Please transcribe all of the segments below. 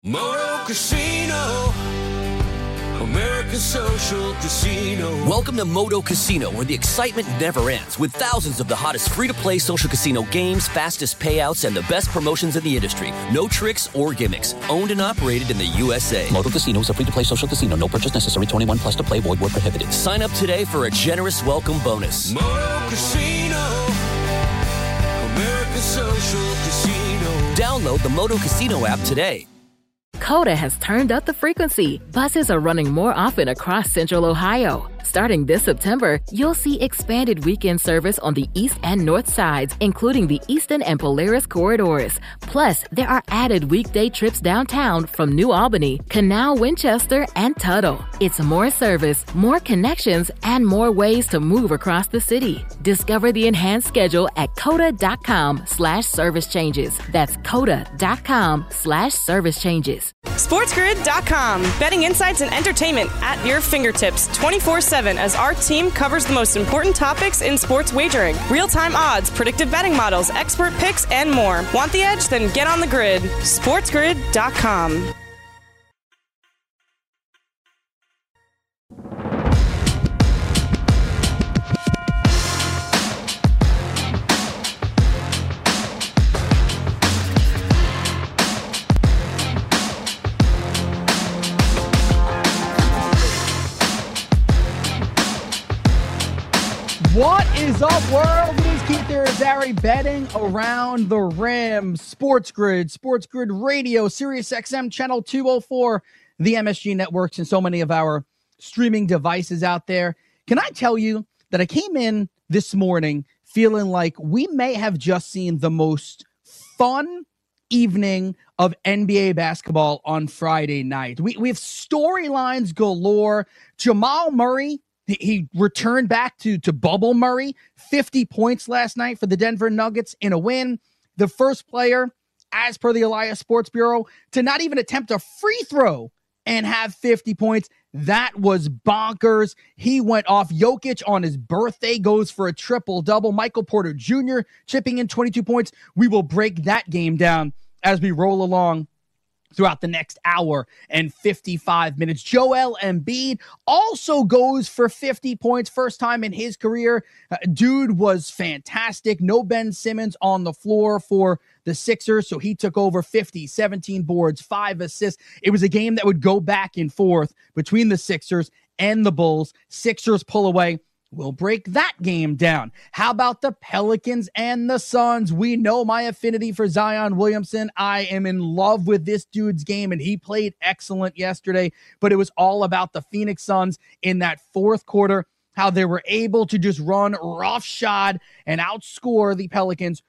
Moto Casino, American Social Casino. Welcome to Moto Casino, where the excitement never ends, with thousands of the hottest free-to-play social casino games, fastest payouts, and the best promotions in the industry. No tricks or gimmicks. Owned and operated in the USA. Moto Casino is a free-to-play social casino. No purchase necessary. 21 plus to play. Void where prohibited. Sign up today for a generous welcome bonus. Moto Casino, American Social Casino. Download the Moto Casino app today. Coda has turned up the frequency. Buses are running more often across Central Ohio. Starting this September, you'll see expanded weekend service on the east and north sides, including the Eastern and Polaris corridors. Plus, there are added weekday trips downtown from New Albany, Canal, Winchester, and Tuttle. It's more service, more connections, and more ways to move across the city. Discover the enhanced schedule at coda.com/service changes. That's coda.com/service changes. SportsGrid.com. Betting insights and entertainment at your fingertips 24/7 as our team covers the most important topics in sports wagering. Real-time odds, predictive betting models, expert picks, and more. Want the edge? Then get on the grid. SportsGrid.com. What is up, world? It is Keith Irizarry betting around the rim. Sports Grid Radio, Sirius XM Channel 204, the MSG networks, and so many of our streaming devices out there. Can I tell you that I came in this morning feeling like we may have just seen the most fun evening of NBA basketball on Friday night. We have storylines galore. Jamal Murray, he returned back to Bubble Murray, 50 points last night for the Denver Nuggets in a win. The first player, as per the Elias Sports Bureau, to not even attempt a free throw and have 50 points. That was bonkers. He went off. Jokic on his birthday goes for a triple-double. Michael Porter Jr. chipping in 22 points. We will break that game down as we roll along throughout the next hour and 55 minutes. Joel Embiid also goes for 50 points, first time in his career. Dude was fantastic. No Ben Simmons on the floor for the Sixers, so he took over 50, 17 boards, 5 assists. It was a game that would go back and forth between the Sixers and the Bulls. Sixers pull away. We'll break that game down. How about the Pelicans and the Suns? We know my affinity for Zion Williamson. I am in love with this dude's game, and he played excellent yesterday. But it was all about the Phoenix Suns in that fourth quarter, how they were able to just run roughshod and outscore the Pelicans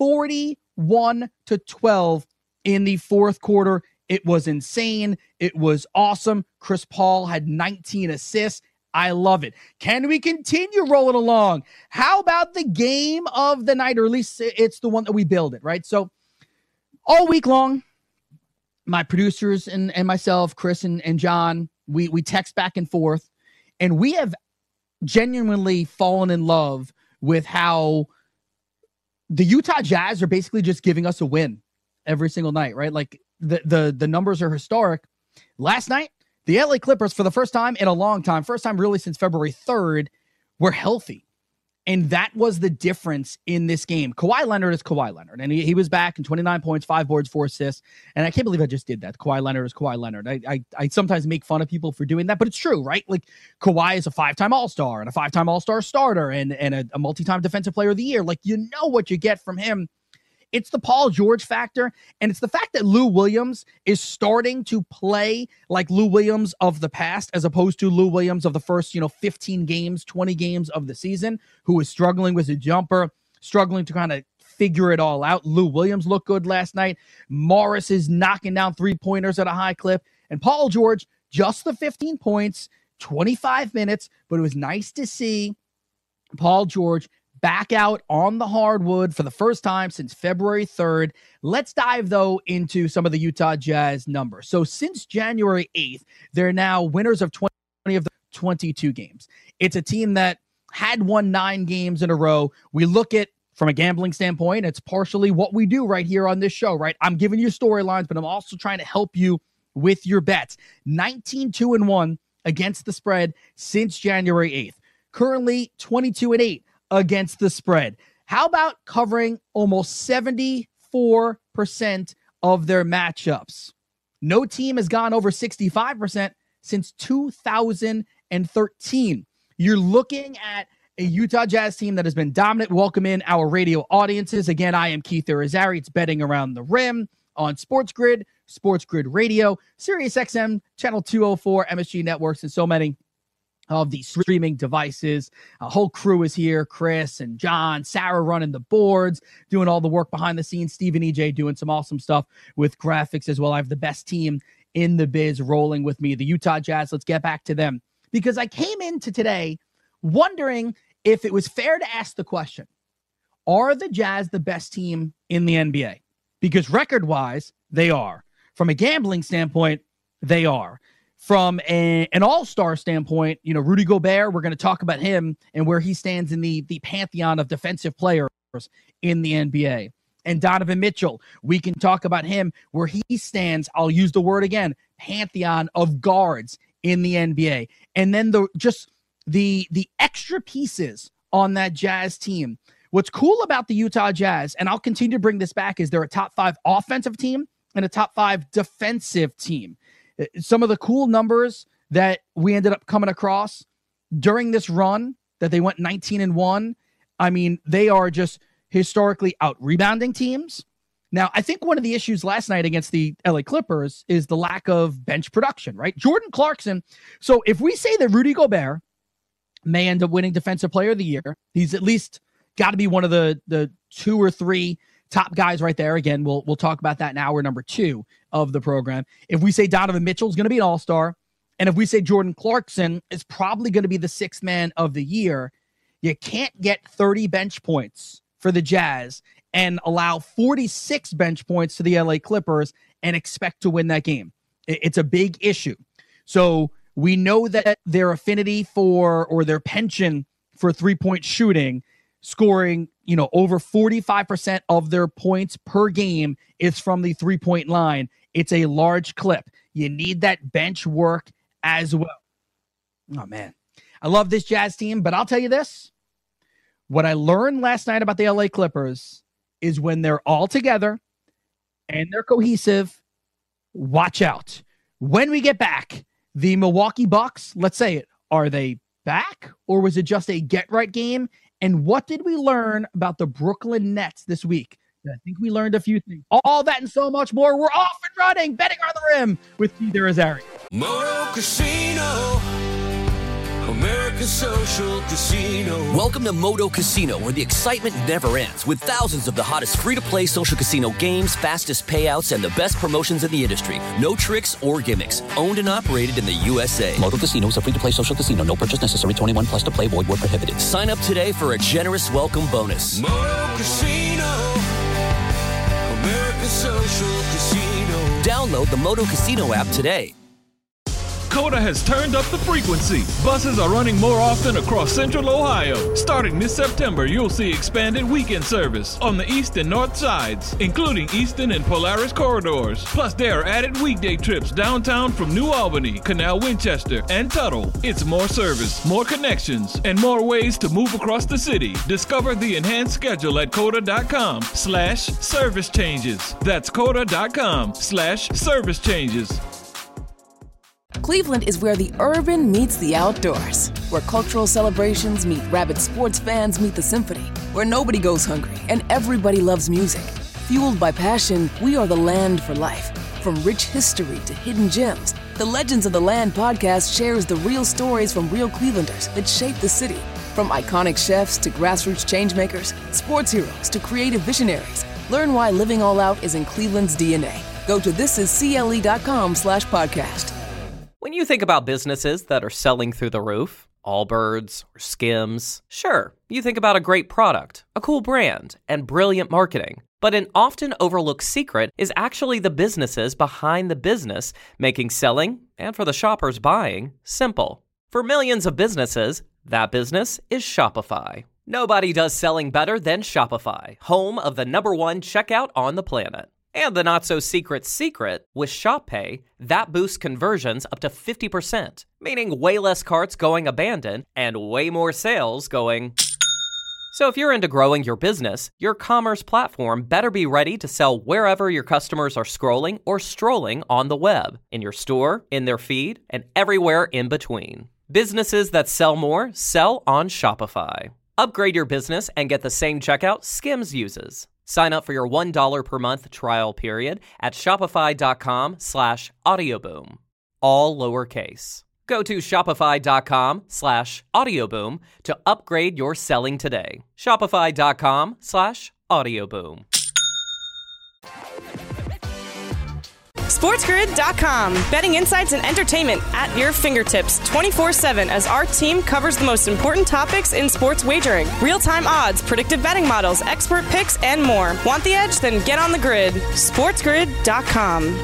41-12 in the fourth quarter. It was insane. It was awesome. Chris Paul had 19 assists. I love it. Can we continue rolling along? How about the game of the night, or at least it's the one that we build it, right? So all week long, my producers and myself, Chris and John, we text back and forth, and we have genuinely fallen in love with how the Utah Jazz are basically just giving us a win every single night, right? Like the numbers are historic. Last night, the LA Clippers, for the first time in a long time, first time really since February 3rd, were healthy. And that was the difference in this game. Kawhi Leonard is Kawhi Leonard. And he was back in 29 points, 5 boards, 4 assists. And I can't believe I just did that. Kawhi Leonard is Kawhi Leonard. I sometimes make fun of people for doing that, but it's true, right? Like, Kawhi is a 5-time All-Star and a 5-time All-Star starter and a multi-time Defensive Player of the Year. Like, you know what you get from him. It's the Paul George factor, and it's the fact that Lou Williams is starting to play like Lou Williams of the past, as opposed to Lou Williams of the first, 15 games, 20 games of the season, who was struggling with a jumper, struggling to kind of figure it all out. Lou Williams looked good last night. Morris is knocking down three-pointers at a high clip, and Paul George, just the 15 points, 25 minutes, but it was nice to see Paul George back out on the hardwood for the first time since February 3rd. Let's dive, though, into some of the Utah Jazz numbers. So since January 8th, they're now winners of 20 of the 22 games. It's a team that had won 9 games in a row. We look at, from a gambling standpoint, it's partially what we do right here on this show, right? I'm giving you storylines, but I'm also trying to help you with your bets. 19-2-1 against the spread since January 8th. Currently 22-8 against the spread. How about covering almost 74% of their matchups? No team has gone over 65% since 2013. You're looking at a Utah Jazz team that has been dominant. Welcome in our radio audiences. Again, I am Keith Irizarry. It's Betting Around the Rim on Sports Grid Radio, Sirius XM, Channel 204, MSG Networks, and so many of the streaming devices. A whole crew is here. Chris and John, Sarah running the boards, doing all the work behind the scenes. Steve and EJ doing some awesome stuff with graphics as well. I have the best team in the biz rolling with me, the Utah Jazz. Let's get back to them, because I came into today wondering if it was fair to ask the question, are the Jazz the best team in the NBA? Because record-wise, they are. From a gambling standpoint, they are. From an all-star standpoint, Rudy Gobert, we're going to talk about him and where he stands in the pantheon of defensive players in the NBA. And Donovan Mitchell, we can talk about him where he stands, I'll use the word again, pantheon of guards in the NBA. And then the extra pieces on that Jazz team. What's cool about the Utah Jazz, and I'll continue to bring this back, is they're a top 5 offensive team and a top 5 defensive team. Some of the cool numbers that we ended up coming across during this run that they went 19-1. I mean, they are just historically out-rebounding teams. Now, I think one of the issues last night against the LA Clippers is the lack of bench production, right? Jordan Clarkson. So if we say that Rudy Gobert may end up winning Defensive Player of the Year, he's at least got to be one of the 2 or 3 top guys right there. Again, we'll talk about that in hour number 2 of the program. If we say Donovan Mitchell is going to be an all-star, and if we say Jordan Clarkson is probably going to be the 6th man of the year, you can't get 30 bench points for the Jazz and allow 46 bench points to the LA Clippers and expect to win that game. It's a big issue. So we know that their affinity for, or their penchant for, three-point shooting, scoring, over 45% of their points per game is from the three-point line. It's a large clip. You need that bench work as well. Oh, man. I love this Jazz team, but I'll tell you this. What I learned last night about the LA Clippers is when they're all together and they're cohesive, watch out. When we get back, the Milwaukee Bucks, let's say it, are they back, or was it just a get-right game? And what did we learn about the Brooklyn Nets this week? I think we learned a few things. All that and so much more. We're off and running. Betting on the Rim with Keith Irizarry. Moto Casino, America's social casino. Welcome to Moto Casino, where the excitement never ends, with thousands of the hottest free-to-play social casino games, fastest payouts, and the best promotions in the industry. No tricks or gimmicks. Owned and operated in the USA. Moto Casino is a free-to-play social casino. No purchase necessary. 21 plus to play. Void where prohibited. Sign up today for a generous welcome bonus. Moto Casino, America's social casino. Download the Moto Casino app today. COTA has turned up the frequency. Buses are running more often across Central Ohio. Starting this September, you'll see expanded weekend service on the east and north sides, including Easton and Polaris corridors. Plus, there are added weekday trips downtown from New Albany, Canal Winchester, and Tuttle. It's more service, more connections, and more ways to move across the city. Discover the enhanced schedule at COTA.com/service changes. That's COTA.com/service changes. Cleveland is where the urban meets the outdoors, where cultural celebrations meet rabid sports fans meet the symphony, where nobody goes hungry and everybody loves music. Fueled by passion, we are the land for life. From rich history to hidden gems, the Legends of the Land podcast shares the real stories from real Clevelanders that shape the city. From iconic chefs to grassroots changemakers, sports heroes to creative visionaries, learn why living all out is in Cleveland's DNA. Go to thisiscle.com/podcast. When you think about businesses that are selling through the roof, Allbirds or Skims, sure, you think about a great product, a cool brand, and brilliant marketing. But an often overlooked secret is actually the businesses behind the business, making selling, and for the shoppers buying, simple. For millions of businesses, that business is Shopify. Nobody does selling better than Shopify, home of the #1 checkout on the planet. And the not-so-secret secret, with Shop Pay, that boosts conversions up to 50%, meaning way less carts going abandoned and way more sales going... So if you're into growing your business, your commerce platform better be ready to sell wherever your customers are scrolling or strolling on the web, in your store, in their feed, and everywhere in between. Businesses that sell more sell on Shopify. Upgrade your business and get the same checkout Skims uses. Sign up for your $1 per month trial period at shopify.com/audioboom. All lowercase. Go to shopify.com/audioboom to upgrade your selling today. Shopify.com/audioboom. SportsGrid.com. Betting insights and entertainment at your fingertips 24/7 as our team covers the most important topics in sports wagering. Real-time odds, predictive betting models, expert picks, and more. Want the edge? Then get on the grid. SportsGrid.com.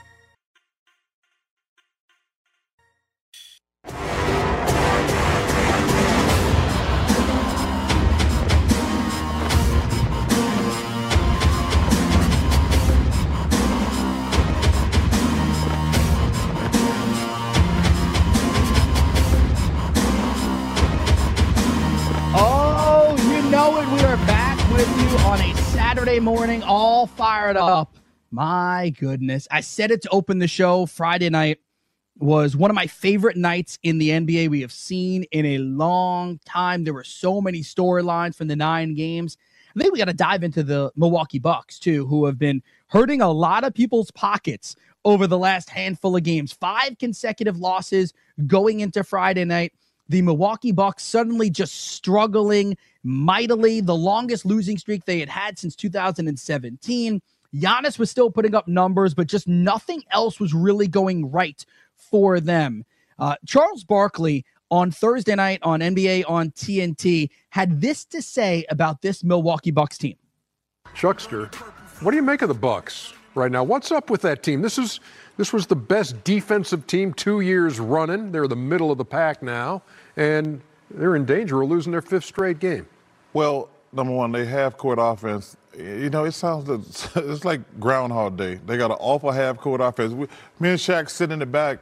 On a Saturday morning, all fired up. My goodness. I said it to open the show. Friday night was one of my favorite nights in the NBA we have seen in a long time. There were so many storylines from the 9 games. I think we got to dive into the Milwaukee Bucks, too, who have been hurting a lot of people's pockets over the last handful of games. 5 consecutive losses going into Friday night. The Milwaukee Bucks suddenly just struggling mightily, the longest losing streak they had had since 2017. Giannis was still putting up numbers, but just nothing else was really going right for them. Charles Barkley on Thursday night on NBA on TNT had this to say about this Milwaukee Bucks team. Chuckster, what do you make of the Bucks right now? What's up with that team? This was the best defensive team 2 years running. They're the middle of the pack now, and they're in danger of losing their 5th straight game. Well, number one, they half-court offense. You know, it's like Groundhog Day. They got an awful half-court offense. Me and Shaq sitting in the back.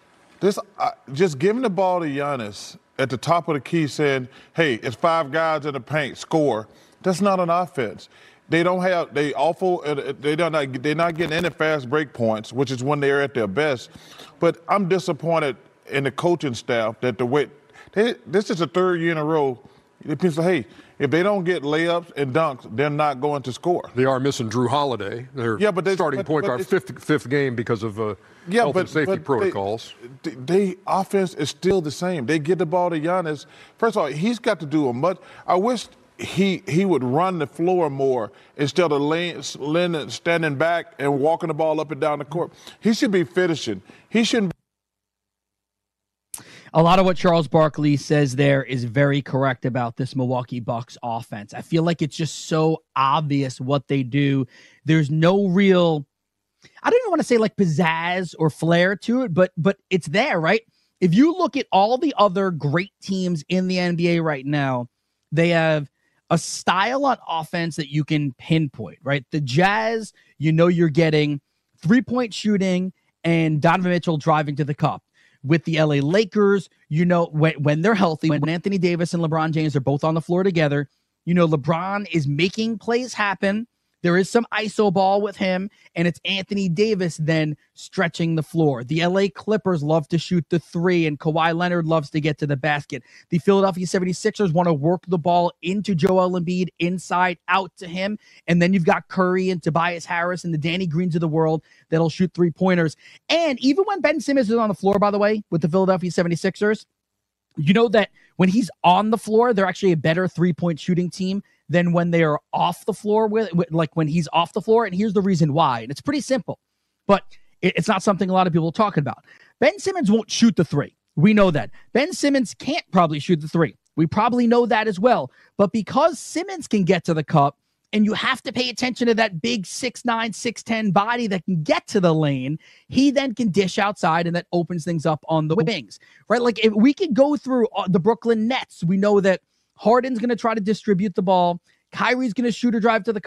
Just giving the ball to Giannis at the top of the key saying, hey, it's 5 guys in the paint, score. That's not an offense. They're not getting any fast break points, which is when they're at their best. But I'm disappointed in the coaching staff that this is the 3rd year in a row. People say, hey, if they don't get layups and dunks, they're not going to score. They are missing Drew Holiday. Their starting point guard, fifth game because of health and safety protocols. They offense is still the same. They get the ball to Giannis. First of all, he's got to do a much. I wish he would run the floor more instead of standing back and walking the ball up and down the court. He should be finishing. He shouldn't. A lot of what Charles Barkley says there is very correct about this Milwaukee Bucks offense. I feel like it's just so obvious what they do. There's no real, I don't even want to say like pizzazz or flair to it, but it's there, right? If you look at all the other great teams in the NBA right now, they have a style on offense that you can pinpoint, right? The Jazz, you're getting 3-point shooting and Donovan Mitchell driving to the cup. With the LA Lakers, when they're healthy, when Anthony Davis and LeBron James are both on the floor together, LeBron is making plays happen. There is some ISO ball with him, and it's Anthony Davis then stretching the floor. The LA Clippers love to shoot the 3, and Kawhi Leonard loves to get to the basket. The Philadelphia 76ers want to work the ball into Joel Embiid, inside out to him, and then you've got Curry and Tobias Harris and the Danny Greens of the world that'll shoot 3-pointers. And even when Ben Simmons is on the floor, by the way, with the Philadelphia 76ers, you know that when he's on the floor, they're actually a better 3-point shooting team than when they are off the floor, like when he's off the floor. And here's the reason why. And it's pretty simple, but it's not something a lot of people are talking about. Ben Simmons won't shoot the 3. We know that. Ben Simmons can't probably shoot the 3. We probably know that as well. But because Simmons can get to the cup, and you have to pay attention to that big 6'9", 6'10" body that can get to the lane, he then can dish outside, and that opens things up on the wings, right? Like if we could go through the Brooklyn Nets, we know that Harden's going to try to distribute the ball. Kyrie's going to shoot or drive to the cup.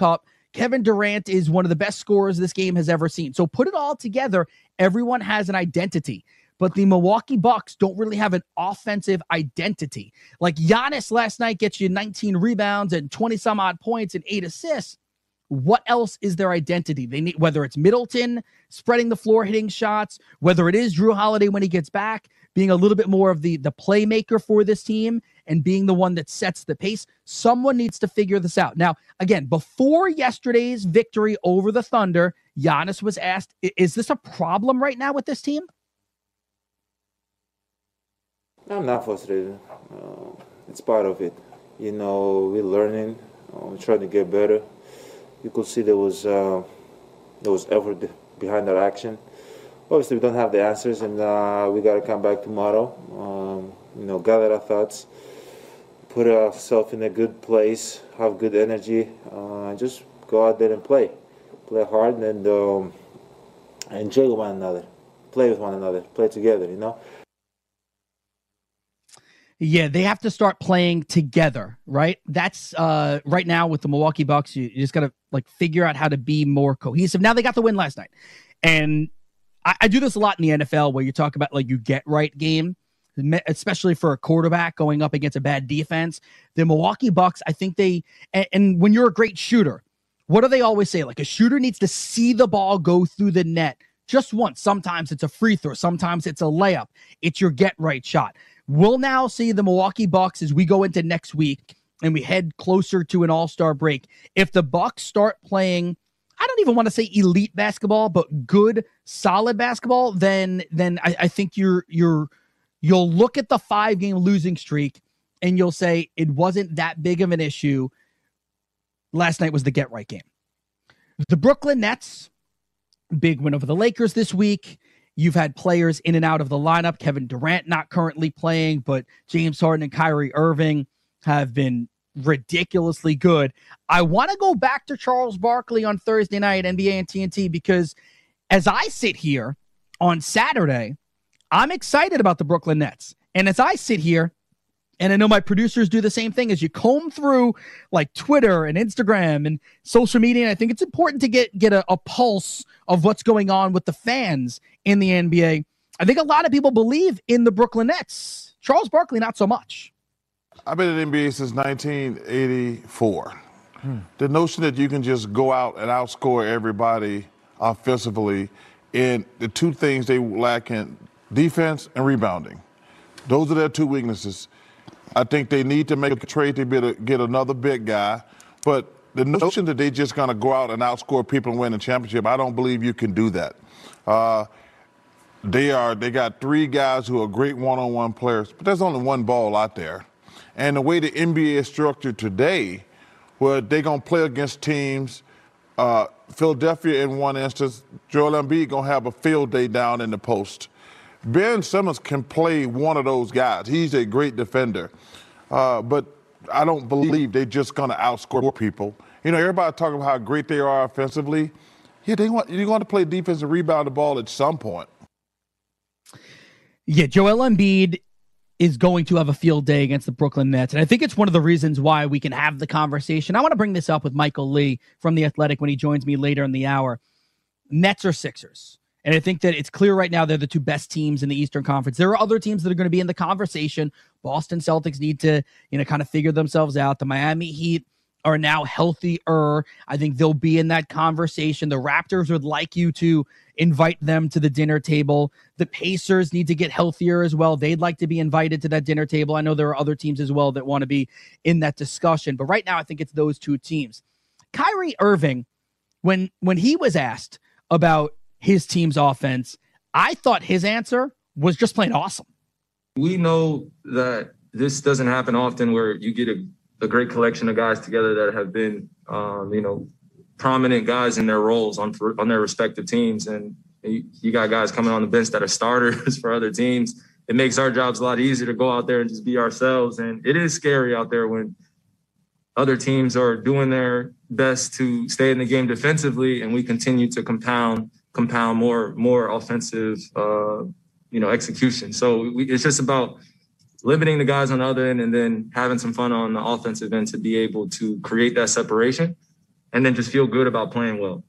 Kevin Durant is one of the best scorers this game has ever seen. So put it all together, everyone has an identity. But the Milwaukee Bucks don't really have an offensive identity. Like Giannis last night gets you 19 rebounds and 20-some-odd points and 8 assists. What else is their identity? They need, whether it's Middleton spreading the floor, hitting shots, whether it is Jrue Holiday when he gets back, being a little bit more of the playmaker for this team and being the one that sets the pace. Someone needs to figure this out. Now, again, before yesterday's victory over the Thunder, Giannis was asked, is this a problem right now with this team? I'm not frustrated. It's part of it. You know, we're learning. We're trying to get better. You could see there was effort behind that action. Obviously, we don't have the answers, and we got to come back tomorrow. You know, gather our thoughts, put ourselves in a good place, have good energy, and just go out there and play hard, and enjoy one another, play with one another, play together. You know. Yeah, they have to start playing together, right? That's right now with the Milwaukee Bucks. You just got to figure out how to be more cohesive. Now they got the win last night, and I do this a lot in the NFL where you talk about you get right game, especially for a quarterback going up against a bad defense. The Milwaukee Bucks, I think and when you're a great shooter, what do they always say? A shooter needs to see the ball go through the net just once. Sometimes it's a free throw. Sometimes it's a layup. It's your get right shot. We'll now see the Milwaukee Bucks as we go into next week and we head closer to an All-Star break. If the Bucks start playing, I don't even want to say elite basketball, but good, solid basketball, then I think you'll look at the 5-game losing streak and you'll say it wasn't that big of an issue. Last night was the get-right game. The Brooklyn Nets, big win over the Lakers this week. You've had players in and out of the lineup. Kevin Durant not currently playing, but James Harden and Kyrie Irving have been ridiculously good. I want to go back to Charles Barkley on Thursday night, NBA and TNT, because as I sit here on Saturday, I'm excited about the Brooklyn Nets. And as I sit here, and I know my producers do the same thing, as you comb through Twitter and Instagram and social media, and I think it's important to get a pulse of what's going on with the fans in the NBA. I think a lot of people believe in the Brooklyn Nets. Charles Barkley, not so much. I've been in the NBA since 1984. The notion that you can just go out and outscore everybody offensively, and the two things they lack in defense and rebounding. Those are their two weaknesses. I think they need to make a trade to be able to get another big guy. But the notion that they're just going to go out and outscore people and win a championship, I don't believe you can do that. They got 3 guys who are great one-on-one players, but there's only one ball out there. And the way the NBA is structured today, where they're going to play against teams, Philadelphia in one instance, Joel Embiid going to have a field day down in the post. Ben Simmons can play one of those guys. He's a great defender. But I don't believe they're just going to outscore people. You know, everybody talking about how great they are offensively. Yeah, you're going to play defense and rebound the ball at some point. Yeah, Joel Embiid is going to have a field day against the Brooklyn Nets. And I think it's one of the reasons why we can have the conversation. I want to bring this up with Michael Lee from The Athletic when he joins me later in the hour. Nets or Sixers? And I think that it's clear right now they're the 2 best teams in the Eastern Conference. There are other teams that are going to be in the conversation. Boston Celtics need to, kind of figure themselves out. The Miami Heat are now healthier. I think they'll be in that conversation. The Raptors would like you to invite them to the dinner table. The Pacers need to get healthier as well. They'd like to be invited to that dinner table. I know there are other teams as well that want to be in that discussion. But right now, I think it's those 2 teams. Kyrie Irving, when he was asked about his team's offense, I thought his answer was just plain awesome. We know that this doesn't happen often where you get a great collection of guys together that have been, prominent guys in their roles on their respective teams. And you got guys coming on the bench that are starters for other teams. It makes our jobs a lot easier to go out there and just be ourselves. And it is scary out there when other teams are doing their best to stay in the game defensively, and we continue to compound more offensive, execution. So it's just about limiting the guys on the other end and then having some fun on the offensive end to be able to create that separation. and then just feel good about playing well.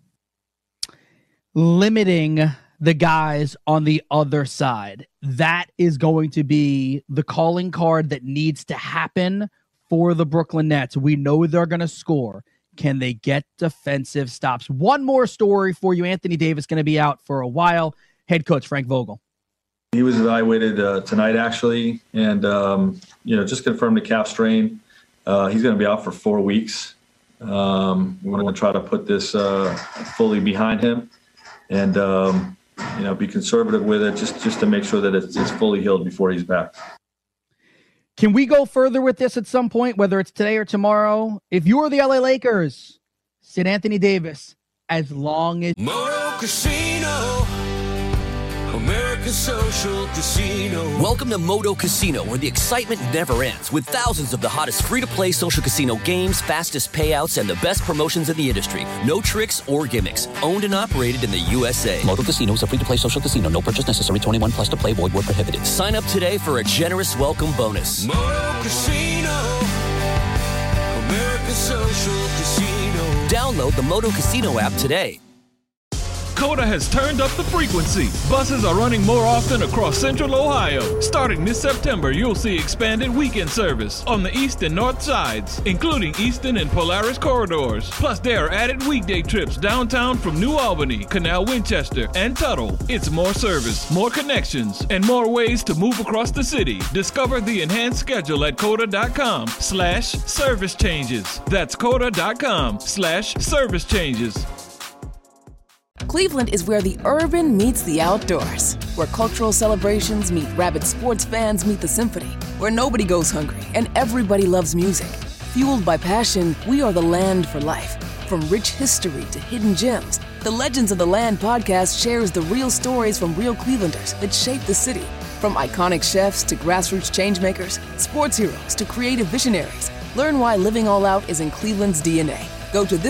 Limiting the guys on the other side. That is going to be the calling card that needs to happen for the Brooklyn Nets. We know they're going to score. Can they get defensive stops? One more story for you. Anthony Davis going to be out for a while. Head coach Frank Vogel. He was evaluated tonight, actually, and just confirmed the calf strain. He's going to be out for 4 weeks. We're going to try to put this fully behind him, and be conservative with it, just to make sure that it's fully healed before he's back. Can we go further with this at some point, whether it's today or tomorrow? If you are the LA Lakers, sit Anthony Davis as long as Moto Casino, America's social casino. Welcome to Moto Casino, where the excitement never ends, with thousands of the hottest free-to-play social casino games, fastest payouts, and the best promotions in the industry. No tricks or gimmicks. Owned and operated in the USA. Moto Casino is a free-to-play social casino. No purchase necessary. 21 plus to play. Void where prohibited. Sign up today for a generous welcome bonus. Moto Casino, America's social casino. Download the Moto Casino app today. Coda has turned up the frequency. Buses are running more often across Central Ohio. Starting this September, you'll see expanded weekend service on the east and north sides, including Eastern and Polaris corridors. Plus, there are added weekday trips downtown from New Albany, Canal Winchester, and Tuttle. It's more service, more connections, and more ways to move across the city. Discover the enhanced schedule at Coda.com/service changes. That's Coda.com/service changes. Cleveland is where the urban meets the outdoors, where cultural celebrations meet rabid sports fans meet the symphony, where nobody goes hungry and everybody loves music. Fueled by passion, we are the land for life. From rich history to hidden gems, the Legends of the Land podcast shares the real stories from real Clevelanders that shape the city. From iconic chefs to grassroots changemakers, sports heroes to creative visionaries, learn why living all out is in Cleveland's DNA. Go to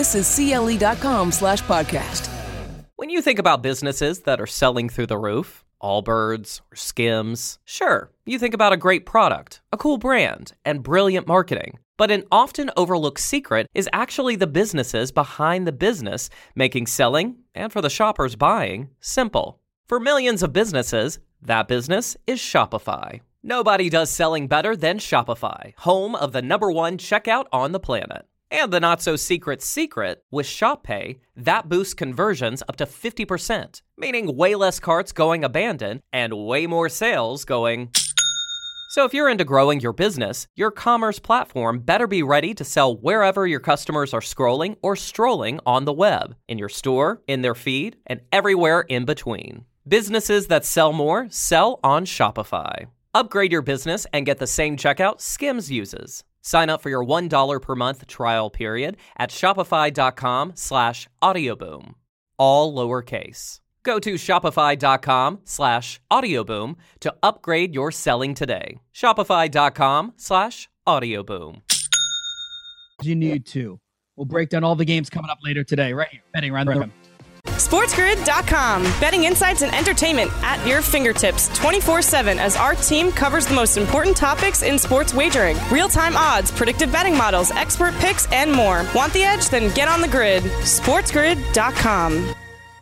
thisiscle.com/podcast. When you think about businesses that are selling through the roof, Allbirds or Skims, sure, you think about a great product, a cool brand, and brilliant marketing. But an often overlooked secret is actually the businesses behind the business, making selling, and for the shoppers buying, simple. For millions of businesses, that business is Shopify. Nobody does selling better than Shopify, home of the #1 checkout on the planet. And the not-so-secret secret, with Shop Pay, that boosts conversions up to 50%, meaning way less carts going abandoned and way more sales going. So if you're into growing your business, your commerce platform better be ready to sell wherever your customers are scrolling or strolling on the web, in your store, in their feed, and everywhere in between. Businesses that sell more sell on Shopify. Upgrade your business and get the same checkout Skims uses. Sign up for your $1 per month trial period at shopify.com/audioboom. All lowercase. Go to shopify.com/audioboom to upgrade your selling today. Shopify.com/audioboom. You need to. We'll break down all the games coming up later today, right here, Betting Around the Rim. SportsGrid.com. Betting insights and entertainment at your fingertips 24/7 as our team covers the most important topics in sports wagering. Real-time odds, predictive betting models, expert picks, and more. Want the edge? Then get on the grid. SportsGrid.com.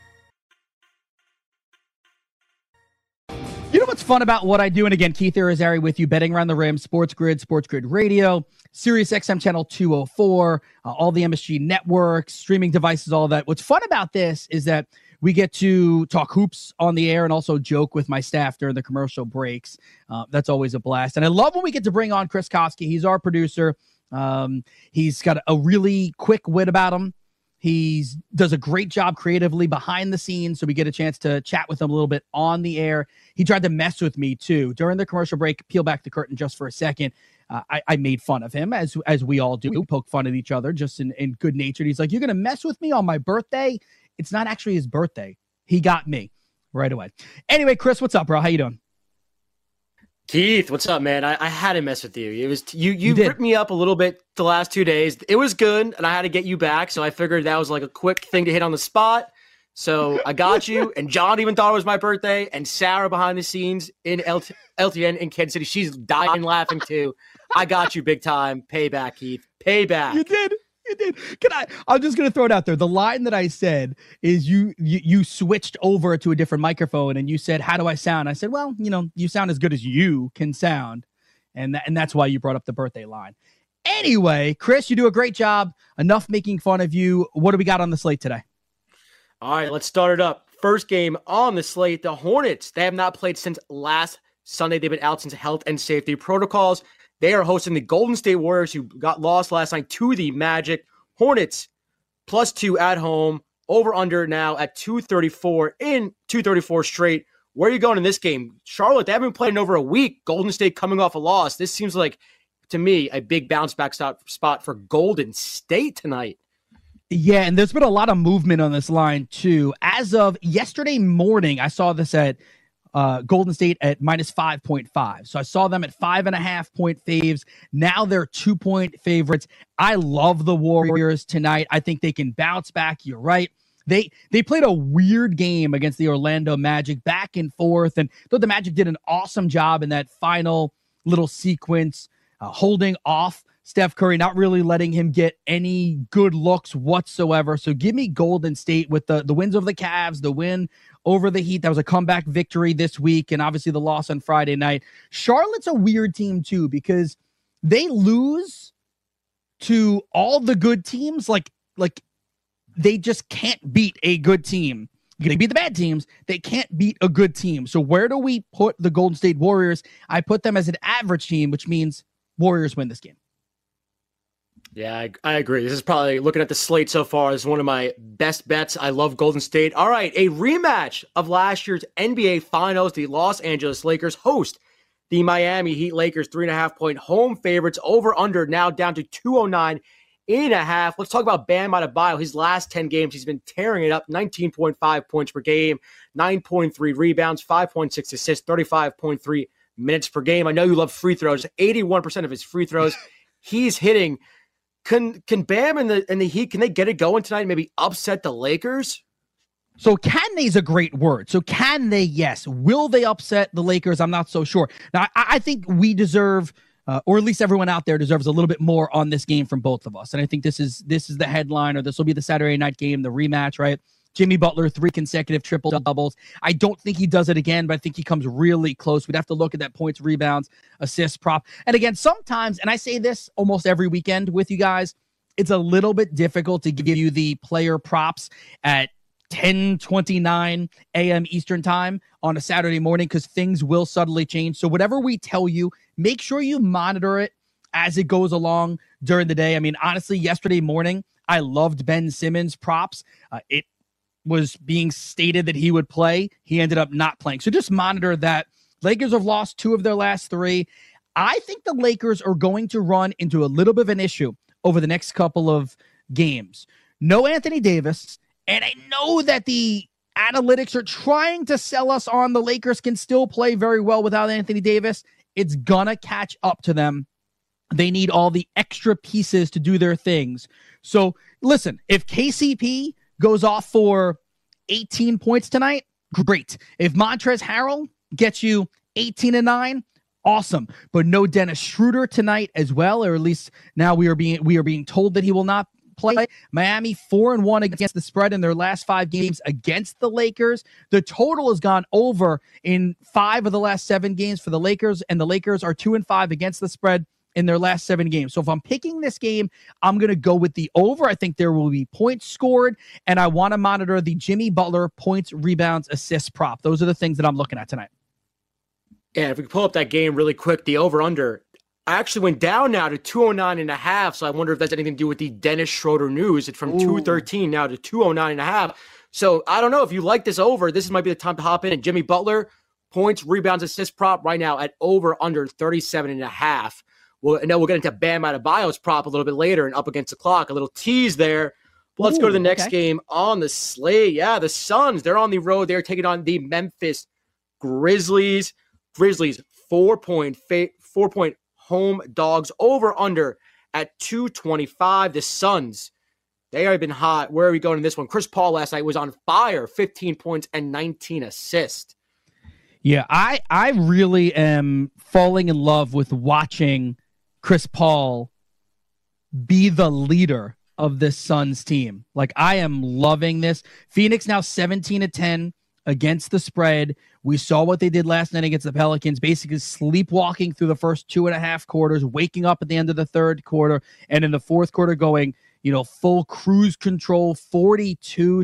You know what's fun about what I do? And again, Keith Irizarry with you, Betting Around the Rim, Sports Grid Radio, Sirius XM Channel 204, all the MSG networks, streaming devices, all that. What's fun about this is that we get to talk hoops on the air and also joke with my staff during the commercial breaks. That's always a blast. And I love when we get to bring on Chris Koski. He's our producer. He's got a really quick wit about him. He does a great job creatively behind the scenes, so we get a chance to chat with him a little bit on the air. He tried to mess with me, too. During the commercial break, peel back the curtain just for a second. I made fun of him, as we all do. We poke fun at each other just in good nature. He's like, "You're going to mess with me on my birthday?" It's not actually his birthday. He got me right away. Anyway, Chris, what's up, bro? How you doing? Keith, what's up, man? I had to mess with you. It was you ripped me up a little bit the last 2 days. It was good, and I had to get you back, so I figured that was like a quick thing to hit on the spot. So I got you, and John even thought it was my birthday, and Sarah behind the scenes in LTN in Kansas City, she's dying laughing too. I got you big time. Payback, Keith. Payback. You did. You did. I'm just gonna throw it out there. The line that I said is you switched over to a different microphone and you said, "How do I sound?" I said, "Well, you sound as good as you can sound," and that's why you brought up the birthday line. Anyway, Chris, you do a great job. Enough making fun of you. What do we got on the slate today? All right, let's start it up. First game on the slate, the Hornets. They have not played since last Sunday. They've been out since health and safety protocols. They are hosting the Golden State Warriors, who got lost last night to the Magic. Hornets +2 at home, over under now at 234 in 234 straight. Where are you going in this game? Charlotte, they haven't played in over a week. Golden State coming off a loss. This seems like, to me, a big bounce back spot for Golden State tonight. Yeah, and there's been a lot of movement on this line, too. As of yesterday morning, I saw this at Golden State at -5.5. So I saw them at 5.5-point faves. Now they're 2-point favorites. I love the Warriors tonight. I think they can bounce back. You're right. They played a weird game against the Orlando Magic, back and forth. And though the Magic did an awesome job in that final little sequence, holding off Steph Curry, not really letting him get any good looks whatsoever. So give me Golden State with the wins over the Cavs, the win over the Heat. That was a comeback victory this week, and obviously the loss on Friday night. Charlotte's a weird team too, because they lose to all the good teams. Like they just can't beat a good team. They beat the bad teams. They can't beat a good team. So where do we put the Golden State Warriors? I put them as an average team, which means Warriors win this game. Yeah, I agree. This is probably, looking at the slate so far, is one of my best bets. I love Golden State. All right, a rematch of last year's NBA Finals. The Los Angeles Lakers host the Miami Heat. Lakers 3.5-point home favorites. Over under now down to 209.5. Let's talk about Bam Adebayo. His last 10 games, he's been tearing it up. 19.5 points per game, 9.3 rebounds, 5.6 assists, 35.3 minutes per game. I know you love free throws. 81% of his free throws he's hitting. Can Bam and the Heat, can they get it going tonight and maybe upset the Lakers? So can they is a great word. So can they? Yes. Will they upset the Lakers? I'm not so sure. Now, I think we deserve, or at least everyone out there deserves, a little bit more on this game from both of us. And I think this is the headline, or this will be the Saturday night game, the rematch, right? Jimmy Butler, 3 consecutive triple doubles. I don't think he does it again, but I think he comes really close. We'd have to look at that points, rebounds, assists, prop. And again, sometimes, and I say this almost every weekend with you guys, it's a little bit difficult to give you the player props at 10:29 a.m. Eastern time on a Saturday morning, because things will suddenly change. So whatever we tell you, make sure you monitor it as it goes along during the day. I mean, honestly, yesterday morning, I loved Ben Simmons props. It was being stated that he would play. He ended up not playing. So just monitor that. Lakers have lost 2 of their last 3. I think the Lakers are going to run into a little bit of an issue over the next couple of games. No Anthony Davis, and I know that the analytics are trying to sell us on the Lakers can still play very well without Anthony Davis. It's gonna catch up to them. They need all the extra pieces to do their things. So listen, if KCP goes off for 18 points tonight, great. If Montrezl Harrell gets you 18 and 9, awesome. But no Dennis Schroeder tonight as well, or at least now we are being told that he will not play. Miami 4-1 against the spread in their last 5 games against the Lakers. The total has gone over in 5 of the last 7 games for the Lakers, and the Lakers are 2-5 against the spread in their last 7 games. So if I'm picking this game, I'm going to go with the over. I think there will be points scored, and I want to monitor the Jimmy Butler points, rebounds, assists prop. Those are the things that I'm looking at tonight. Yeah, if we pull up that game really quick, the over-under actually went down now to 209.5, so I wonder if that's anything to do with the Dennis Schroeder news. It's from 213 now to 209.5. So I don't know if you like this over. This might be the time to hop in. And Jimmy Butler, points, rebounds, assist prop right now at over-under 37.5. Well, and then we'll get into Bam Adebayo's prop a little bit later and up against the clock. A little tease there. But let's go to the next game on the slate. Yeah, the Suns, they're on the road. They're taking on the Memphis Grizzlies. Grizzlies, 4-point home dogs, over under at 225. The Suns, they have been hot. Where are we going in this one? Chris Paul last night was on fire, 15 points and 19 assists. Yeah, I really am falling in love with watching Chris Paul be the leader of this Suns team. Like, I am loving this. Phoenix now 17-10 against the spread. We saw what they did last night against the Pelicans, basically sleepwalking through the first 2.5 quarters, waking up at the end of the third quarter, and in the fourth quarter going, full cruise control, 41-9.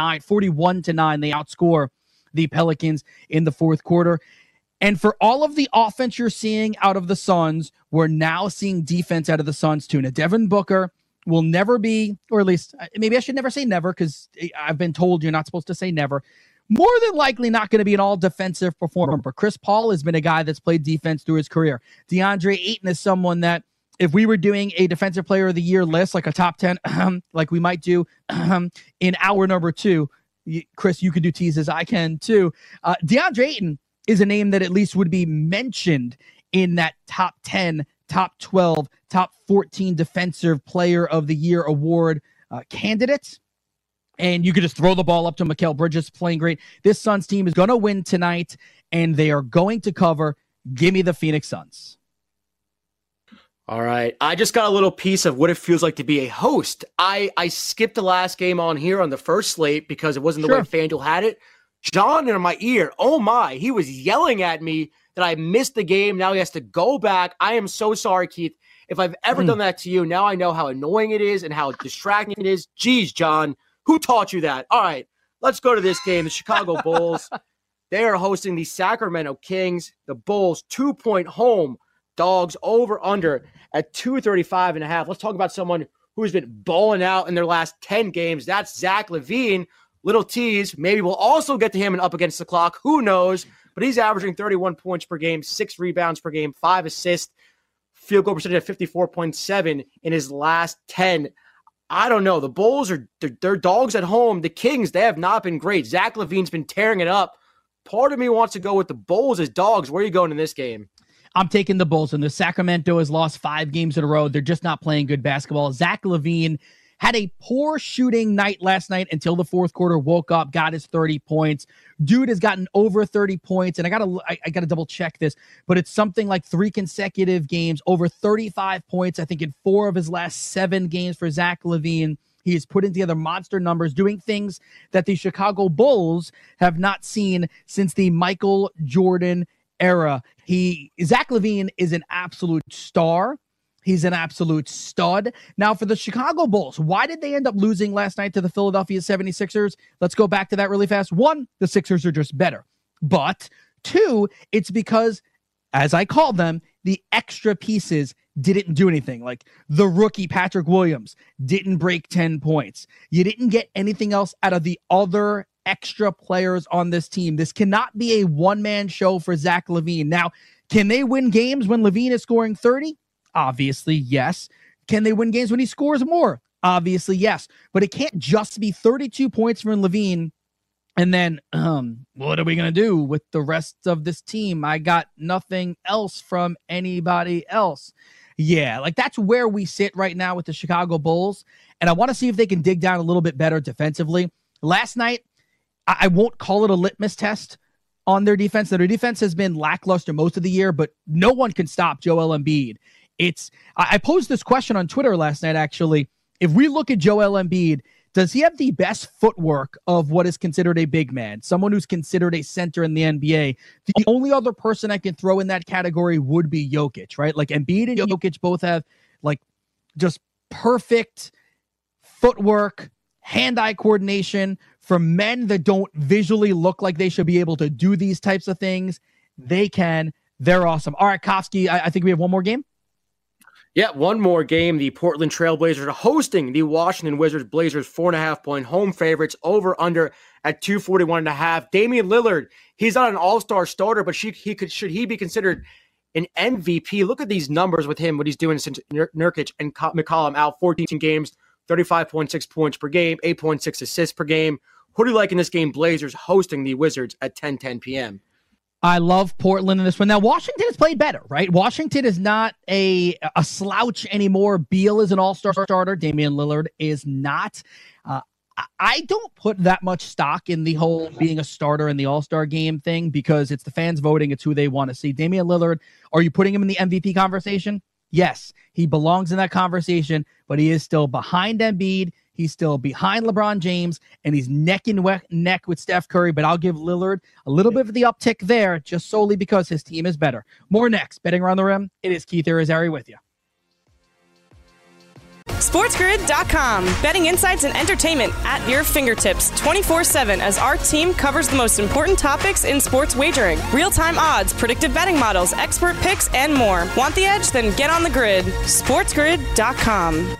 They outscore the Pelicans in the fourth quarter. And for all of the offense you're seeing out of the Suns, we're now seeing defense out of the Suns too. Now, Devin Booker will never be, or at least maybe I should never say never, because I've been told you're not supposed to say never. More than likely not going to be an all-defensive performer. But Chris Paul has been a guy that's played defense through his career. DeAndre Ayton is someone that, if we were doing a Defensive Player of the Year list, like a top 10, like we might do in hour number 2, Chris, you could do teases. I can too. DeAndre Ayton is a name that at least would be mentioned in that top 10, top 12, top 14 Defensive Player of the Year award candidates. And you could just throw the ball up to Mikal Bridges, playing great. This Suns team is going to win tonight, and they are going to cover. Give me the Phoenix Suns. All right. I just got a little piece of what it feels like to be a host. I skipped the last game on here on the first slate because it wasn't the way FanDuel had it. John in my ear, oh my, he was yelling at me that I missed the game. Now he has to go back. I am so sorry, Keith. If I've ever done that to you, now I know how annoying it is and how distracting it is. Jeez, John, who taught you that? All right, let's go to this game. The Chicago Bulls, they are hosting the Sacramento Kings. The Bulls, 2-point home dogs, over under at 235.5. Let's talk about someone who's been balling out in their last 10 games. That's Zach LaVine. Little tease, maybe we'll also get to him and Up Against the Clock. Who knows? But he's averaging 31 points per game, 6 rebounds per game, 5 assists, field goal percentage at 54.7 in his last 10. I don't know. The Bulls they're dogs at home. The Kings, they have not been great. Zach LaVine's been tearing it up. Part of me wants to go with the Bulls as dogs. Where are you going in this game? I'm taking the Bulls, and the Sacramento has lost 5 games in a row. They're just not playing good basketball. Zach LaVine had a poor shooting night last night until the fourth quarter, woke up, got his 30 points. Dude has gotten over 30 points, and I gotta double check this, but it's something like 3 consecutive games, over 35 points, I think in 4 of his last 7 games for Zach LaVine. He is putting together monster numbers, doing things that the Chicago Bulls have not seen since the Michael Jordan era. Zach LaVine is an absolute star. He's an absolute stud. Now, for the Chicago Bulls, why did they end up losing last night to the Philadelphia 76ers? Let's go back to that really fast. 1, the Sixers are just better. But 2, it's because, as I called them, the extra pieces didn't do anything. Like the rookie Patrick Williams didn't break 10 points. You didn't get anything else out of the other extra players on this team. This cannot be a one-man show for Zach LaVine. Now, can they win games when LaVine is scoring 30? Obviously, yes. Can they win games when he scores more? Obviously, yes. But it can't just be 32 points from LaVine. And then, what are we going to do with the rest of this team? I got nothing else from anybody else. Yeah, like that's where we sit right now with the Chicago Bulls. And I want to see if they can dig down a little bit better defensively. Last night, I won't call it a litmus test on their defense. Their defense has been lackluster most of the year, but no one can stop Joel Embiid. I posed this question on Twitter last night, actually. If we look at Joel Embiid, does he have the best footwork of what is considered a big man, someone who's considered a center in the NBA? The only other person I can throw in that category would be Jokic, right? Like Embiid and Jokic both have like just perfect footwork, hand-eye coordination. For men that don't visually look like they should be able to do these types of things, they can. They're awesome. All right, Kofsky, I think we have one more game. Yeah, one more game. The Portland Trailblazers are hosting the Washington Wizards. Blazers 4.5-point home favorites, over under at 241.5. Damian Lillard, he's not an all-star starter, but should he be considered an MVP? Look at these numbers with him, what he's doing since Nurkic and McCollum out. 14 games, 35.6 points per game, 8.6 assists per game. Who do you like in this game? Blazers hosting the Wizards at 10:10 p.m. I love Portland in this one. Now, Washington has played better, right? Washington is not a slouch anymore. Beal is an all-star starter. Damian Lillard is not. I don't put that much stock in the whole being a starter in the all-star game thing because it's the fans voting. It's who they want to see. Damian Lillard, are you putting him in the MVP conversation? Yes, he belongs in that conversation, but he is still behind Embiid. He's still behind LeBron James, and he's neck and neck with Steph Curry. But I'll give Lillard a little bit of the uptick there, just solely because his team is better. More next. Betting Around the Rim. It is Keith Irizarry with you. SportsGrid.com. Betting insights and entertainment at your fingertips 24/7 as our team covers the most important topics in sports wagering. Real-time odds, predictive betting models, expert picks, and more. Want the edge? Then get on the grid. SportsGrid.com.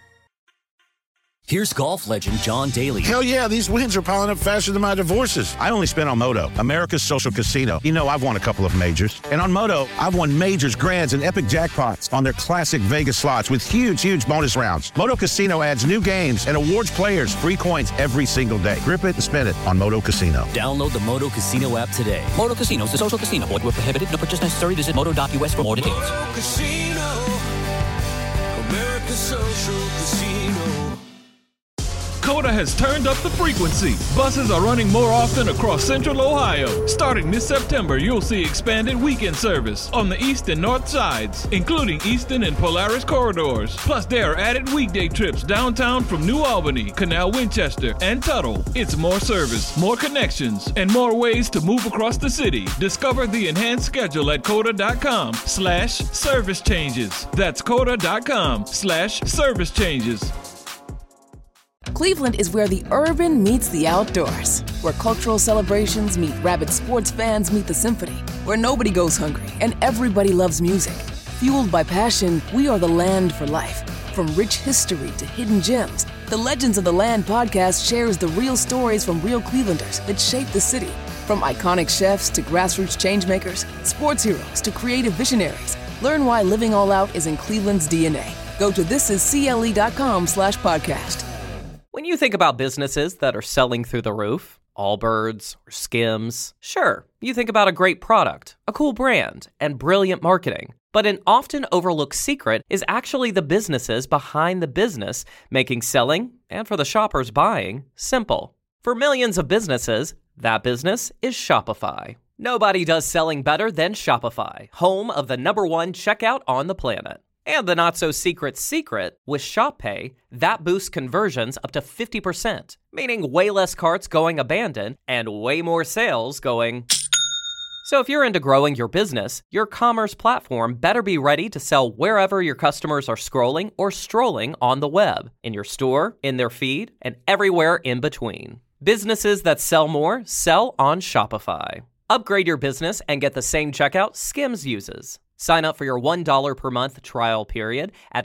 Here's golf legend John Daly. Hell yeah, these wins are piling up faster than my divorces. I only spent on Moto, America's social casino. You know, I've won a couple of majors. And on Moto, I've won majors, grands, and epic jackpots on their classic Vegas slots with huge bonus rounds. Moto Casino adds new games and awards players free coins every single day. Grip it and spin it on Moto Casino. Download the Moto Casino app today. Moto Casino is a social casino. Void where prohibited. No purchase necessary. Visit moto.us for more details. Moto Casino, America's social casino. Coda has turned up the frequency. Buses are running more often across Central Ohio. Starting this September, you'll see expanded weekend service on the east and north sides, including Eastern and Polaris corridors. Plus, there are added weekday trips downtown from New Albany, Canal Winchester, and Tuttle. It's more service, more connections, and more ways to move across the city. Discover the enhanced schedule at coda.com/service changes. That's coda.com/service changes. Cleveland is where the urban meets the outdoors, where cultural celebrations meet rabid sports fans meet the symphony, where nobody goes hungry and everybody loves music. Fueled by passion, we are the land for life. From rich history to hidden gems, the Legends of the Land podcast shares the real stories from real Clevelanders that shape the city. From iconic chefs to grassroots changemakers, sports heroes to creative visionaries, learn why living all out is in Cleveland's DNA. Go to thisiscle.com/podcast. When you think about businesses that are selling through the roof, Allbirds or Skims, sure, you think about a great product, a cool brand, and brilliant marketing. But an often overlooked secret is actually the businesses behind the business, making selling, and for the shoppers buying, simple. For millions of businesses, that business is Shopify. Nobody does selling better than Shopify, home of the #1 checkout on the planet. And the not-so-secret secret, with Shop Pay, that boosts conversions up to 50%, meaning way less carts going abandoned and way more sales going. So if you're into growing your business, your commerce platform better be ready to sell wherever your customers are scrolling or strolling on the web, in your store, in their feed, and everywhere in between. Businesses that sell more sell on Shopify. Upgrade your business and get the same checkout Skims uses. Sign up for your $1 per month trial period at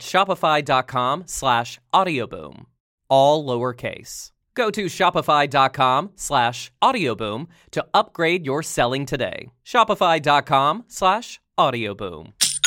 shopify.com/audioboom. All lowercase. Go to shopify.com/audioboom to upgrade your selling today. Shopify.com/audioboom.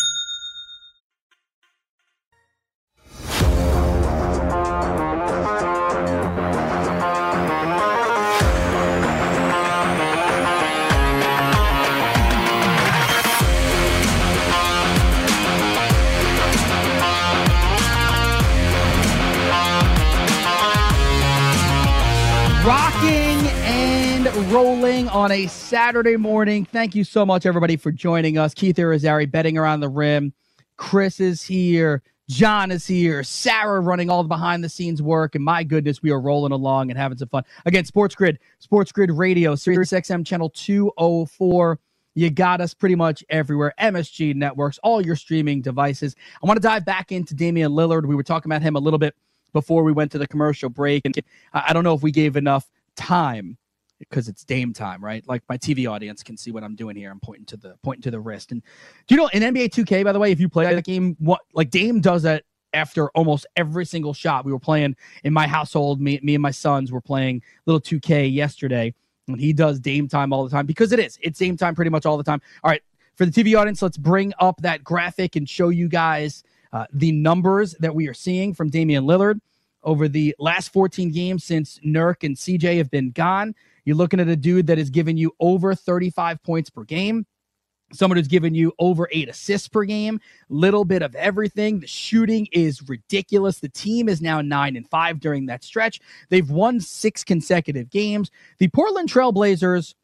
Rocking and rolling on a Saturday morning. Thank you so much, everybody, for joining us. Keith Irizarry, Betting Around the Rim. Chris is here. John is here. Sarah running all the behind-the-scenes work. And my goodness, we are rolling along and having some fun. Again, Sports Grid Radio, Sirius XM Channel 204. You got us pretty much everywhere. MSG Networks, all your streaming devices. I want to dive back into Damian Lillard. We were talking about him a little bit before we went to the commercial break. And I don't know if we gave enough time because it's Dame time, right? Like my TV audience can see what I'm doing here. I'm pointing to the wrist. And do you know in NBA 2K, by the way, if you play that game, what like Dame does that after almost every single shot. We were playing in my household. Me and my sons were playing little 2K yesterday, and he does Dame time all the time because it's Dame time pretty much all the time. All right, for the TV audience, let's bring up that graphic and show you guys the numbers that we are seeing from Damian Lillard over the last 14 games since Nurk and CJ have been gone. You're looking at a dude that has given you over 35 points per game, someone who's given you over 8 assists per game, little bit of everything. The shooting is ridiculous. The team is now 9-5 during that stretch. They've won 6 consecutive games. The Portland Trail Blazers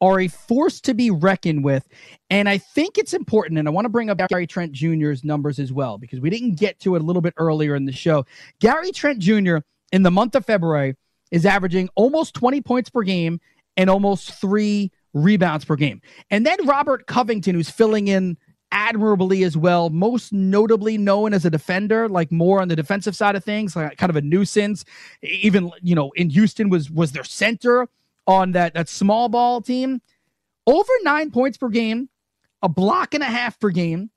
are a force to be reckoned with. And I think it's important, and I want to bring up Gary Trent Jr.'s numbers as well, because we didn't get to it a little bit earlier in the show. Gary Trent Jr. in the month of February is averaging almost 20 points per game and almost 3 rebounds per game. And then Robert Covington, who's filling in admirably as well, most notably known as a defender, like more on the defensive side of things, like kind of a nuisance. Even, in Houston was their center on that small ball team. Over 9 points per game, a block and a half per game,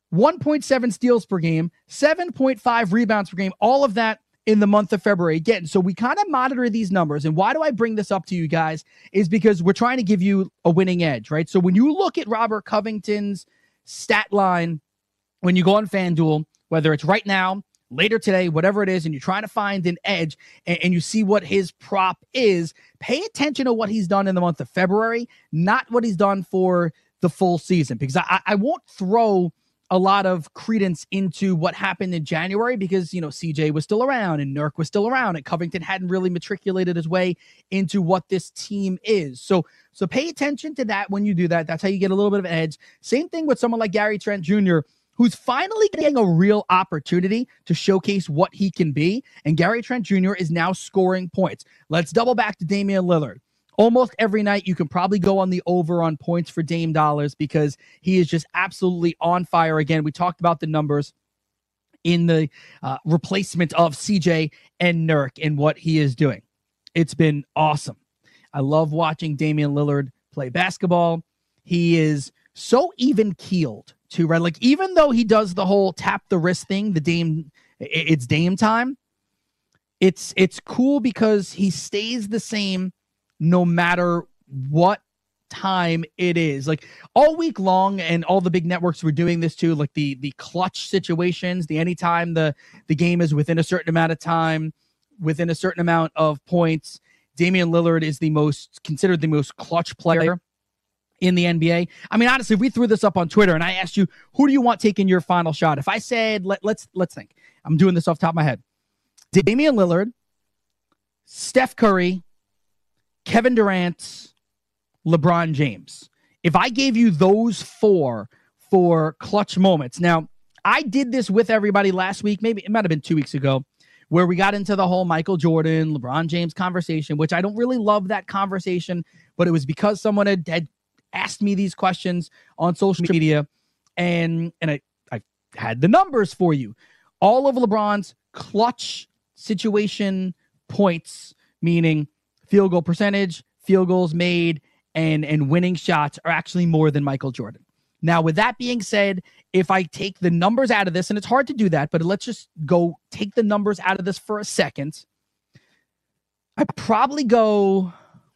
1.7 steals per game, 7.5 rebounds per game, all of that in the month of February. Again, so we kind of monitor these numbers. And why do I bring this up to you guys is because we're trying to give you a winning edge, right? So when you look at Robert Covington's stat line, when you go on FanDuel, whether it's right now, later today, whatever it is, and you're trying to find an edge and you see what his prop is, pay attention to what he's done in the month of February, not what he's done for the full season, because I won't throw a lot of credence into what happened in January because, CJ was still around and Nurk was still around and Covington hadn't really matriculated his way into what this team is. So pay attention to that when you do that. That's how you get a little bit of an edge. Same thing with someone like Gary Trent Jr., who's finally getting a real opportunity to showcase what he can be. And Gary Trent Jr. is now scoring points. Let's double back to Damian Lillard. Almost every night, you can probably go on the over on points for Dame dollars because he is just absolutely on fire. Again, we talked about the numbers in the replacement of CJ and Nurk and what he is doing. It's been awesome. I love watching Damian Lillard play basketball. He is so even-keeled too, right? Like, even though he does the whole tap the wrist thing, it's Dame time, it's cool because he stays the same no matter what time it is. Like, all week long, and all the big networks were doing this too, like the clutch situations, the anytime the game is within a certain amount of time, within a certain amount of points, Damian Lillard is considered the most clutch player in the NBA. I mean, honestly, if we threw this up on Twitter and I asked you, who do you want taking your final shot? If I said, let's think. I'm doing this off the top of my head. Damian Lillard, Steph Curry, Kevin Durant, LeBron James. If I gave you those 4 for clutch moments. Now, I did this with everybody last week. Maybe it might have been 2 weeks ago, where we got into the whole Michael Jordan, LeBron James conversation, which I don't really love that conversation, but it was because someone had asked me these questions on social media, and I had the numbers for you. All of LeBron's clutch situation points, meaning field goal percentage, field goals made, and winning shots, are actually more than Michael Jordan. Now, with that being said, if I take the numbers out of this, and it's hard to do that, but let's just go take the numbers out of this for a second. I'd probably go,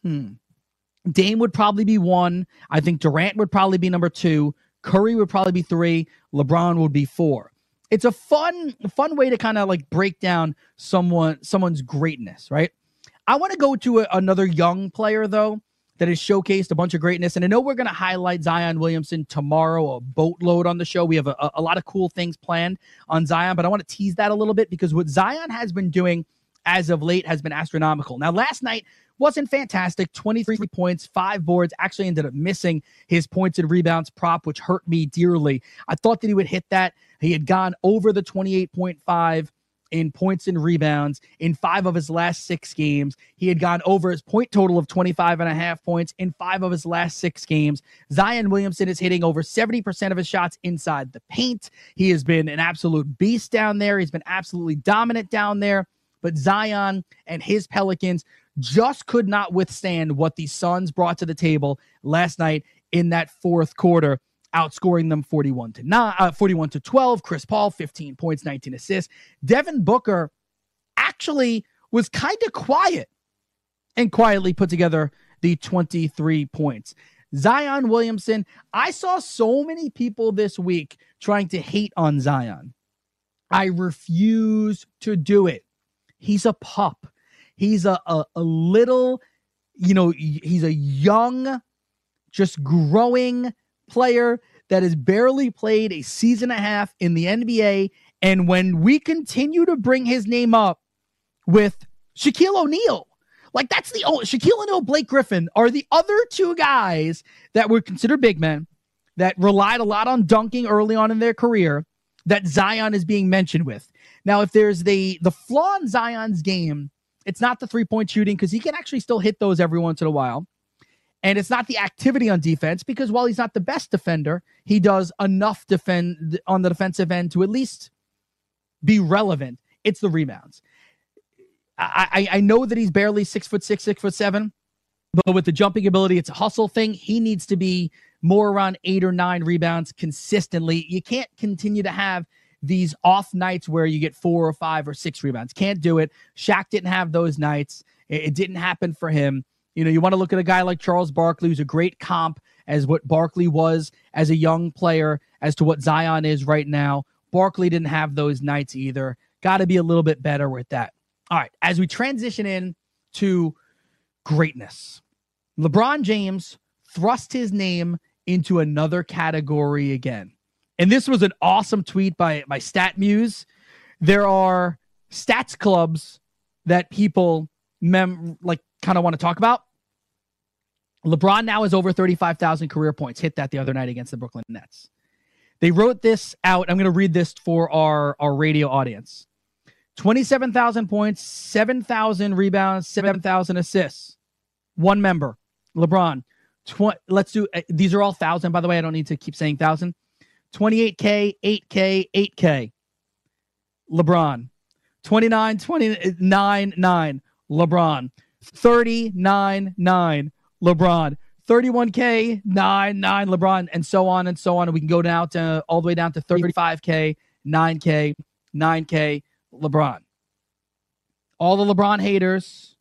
Dame would probably be 1. I think Durant would probably be number 2. Curry would probably be 3. LeBron would be 4. It's a fun way to kind of like break down someone's greatness, right? I want to go to another young player, though, that has showcased a bunch of greatness. And I know we're going to highlight Zion Williamson tomorrow, a boatload on the show. We have a lot of cool things planned on Zion, but I want to tease that a little bit because what Zion has been doing as of late has been astronomical. Now, last night wasn't fantastic. 23 points, 5 boards, actually ended up missing his points and rebounds prop, which hurt me dearly. I thought that he would hit that. He had gone over the 28.5 in points and rebounds in 5 of his last 6 games. He had gone over his point total of 25.5 points in 5 of his last 6 games. Zion Williamson is hitting over 70% of his shots inside the paint. He has been an absolute beast down there. He's been absolutely dominant down there. But Zion and his Pelicans just could not withstand what the Suns brought to the table last night in that 4th quarter, outscoring them 41-12. Chris Paul, 15 points, 19 assists. Devin Booker actually was kind of quiet and quietly put together the 23 points. Zion Williamson, I saw so many people this week trying to hate on Zion. I refuse to do it. He's a pup. He's a little, he's a young, just growing player that has barely played a season and a half in the NBA. And when we continue to bring his name up with Shaquille O'Neal, Like, that's the Shaquille O'Neal, Blake Griffin are the other two guys that were considered big men that relied a lot on dunking early on in their career that Zion is being mentioned with. Now, if there's the flaw in Zion's game, it's not the three-point shooting, because he can actually still hit those every once in a while. And it's not the activity on defense, because while he's not the best defender, he does enough defend on the defensive end to at least be relevant. It's the rebounds. I know that he's barely 6'6", 6'7", but with the jumping ability, it's a hustle thing. He needs to be more around 8 or 9 rebounds consistently. You can't continue to have these off nights where you get 4 or 5 or 6 rebounds. Can't do it. Shaq didn't have those nights. It didn't happen for him. You know, you want to look at a guy like Charles Barkley, who's a great comp as what Barkley was as a young player, as to what Zion is right now. Barkley didn't have those nights either. Got to be a little bit better with that. All right, as we transition in to greatness, LeBron James thrust his name into another category again. And this was an awesome tweet by StatMuse. There are stats clubs that people kind of want to talk about. LeBron now has over 35,000 career points. Hit that the other night against the Brooklyn Nets. They wrote this out. I'm going to read this for our radio audience. 27,000 points, 7,000 rebounds, 7,000 assists. One member, LeBron. Let's do, these are all 1,000, by the way. I don't need to keep saying 1,000. 28K, 8K, 8K. LeBron. 29, 29, 9. LeBron. 39, 9. LeBron. 31K, 9, 9. LeBron. And so on and so on. And we can go down to all the way down to 35K, 9K, 9K. LeBron. All the LeBron haters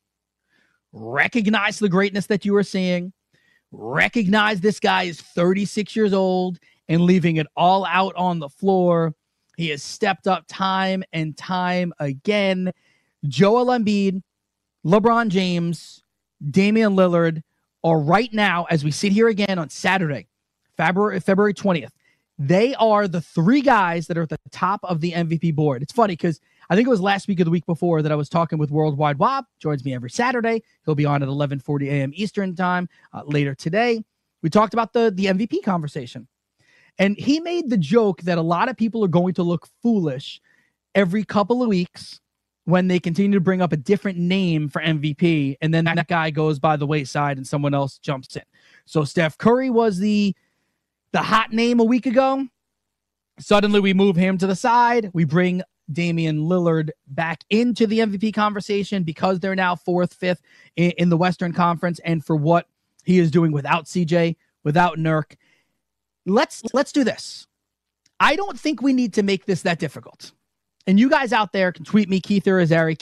recognize the greatness that you are seeing. Recognize this guy is 36 years old and leaving it all out on the floor. He has stepped up time and time again. Joel Embiid, LeBron James, Damian Lillard are right now, as we sit here again on Saturday, February 20th, they are the 3 guys that are at the top of the MVP board. It's funny because I think it was last week or the week before that I was talking with Worldwide Wob. Joins me every Saturday. He'll be on at 11:40 a.m. Eastern time later today. We talked about the MVP conversation. And he made the joke that a lot of people are going to look foolish every couple of weeks when they continue to bring up a different name for MVP, and then that guy goes by the wayside and someone else jumps in. So Steph Curry was the hot name a week ago. Suddenly we move him to the side. We bring Damian Lillard back into the MVP conversation because they're now 4th, 5th in the Western Conference, and for what he is doing without CJ, without Nurk. Let's do this. I don't think we need to make this that difficult. And you guys out there can tweet me, Keith Irizarry,